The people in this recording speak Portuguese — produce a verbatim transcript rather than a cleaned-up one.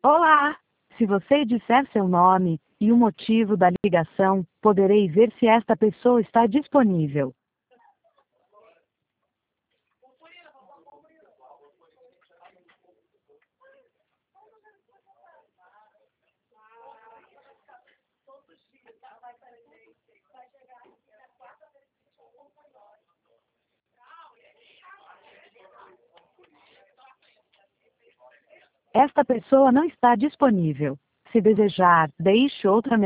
Olá! Se você disser seu nome e o motivo da ligação, poderei ver se esta pessoa está disponível. Esta pessoa não está disponível. Se desejar, deixe outra